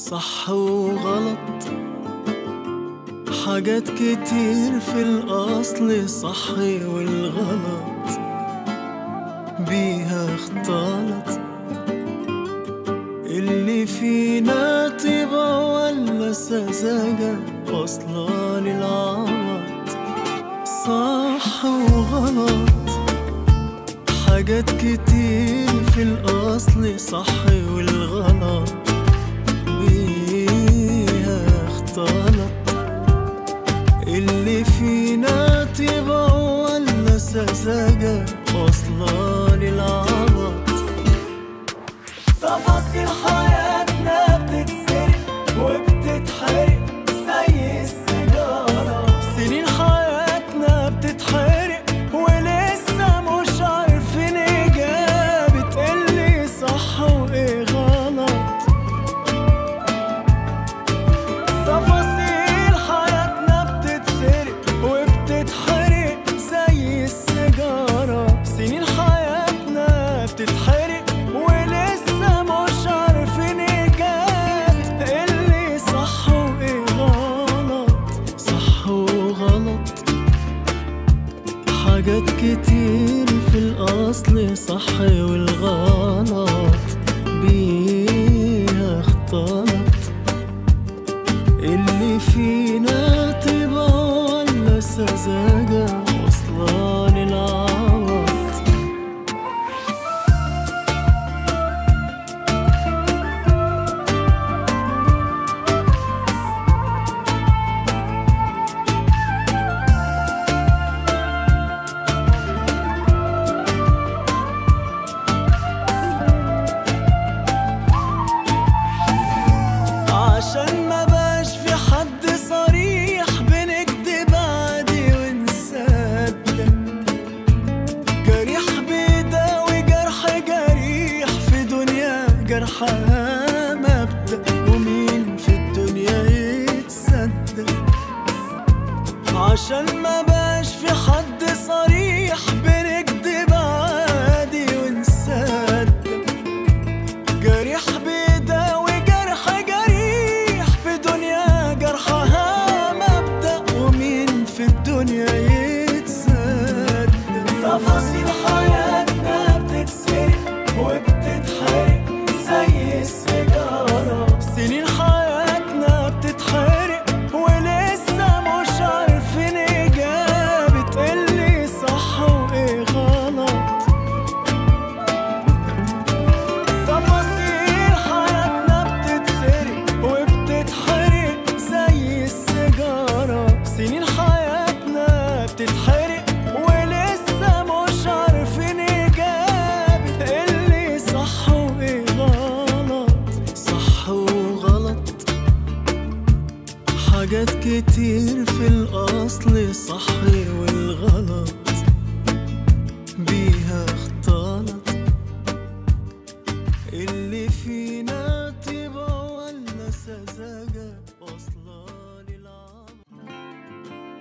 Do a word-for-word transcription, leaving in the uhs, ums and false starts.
صح وغلط، حاجات كتير في الأصل صح والغلط بيها اختلط. اللي فينا طيبة ولا سذاجة واصلة للعوض، صح وغلط، حاجات كتير في الأصل صح والغلط بيها اختلط. اللي فينا طيبة ولا سذاجة واصلة للعوض. تفاصيل حياتنا بتتسرق وبتتحرق زي السيجارة، سنين حياتنا بتتحرق ولسه مش عارفين إجابة اللي صح وإيه غلط. تفاصيل حياتنا بتتسرق وبتتحرق زي السيجارة، سنين حياتنا بتتحرق ولسه مش عارفين إجابة اللي صح وإيه غلط. صح وغلط، حاجات كتير في الأصل صح والغلط بيها اختلط. اللي فينا طيبة ولا سذاجة واصلة للعوض. عشان ما باش في حد صريح بنكدب عادي ونصدق، جريح بيداوي جرح جريح في دنيا جرحها مبدأ، ومين في الدنيا يتصدق. عشان ما باش في حد